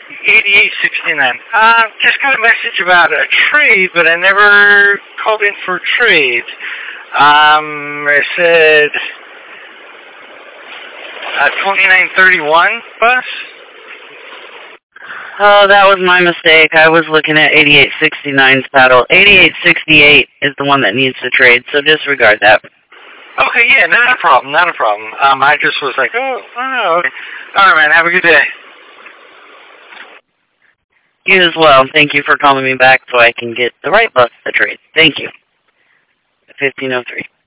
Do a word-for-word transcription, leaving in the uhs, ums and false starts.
eighty-eight sixty-nine. Uh, just got a message about a trade, but I never called in for trades. Um, it said uh, twenty-nine thirty-one bus. Oh, that was my mistake. I was looking at eighty-eight sixty-nine's paddle. eighty-eight sixty-eight is the one that needs to trade, so disregard that. Okay, yeah, not a problem, not a problem. Um, I just was like, oh, oh, okay. All right, man, have a good day. You as well. Thank you for calling me back so I can get the right bus to trade. Thank you. fifteen oh three.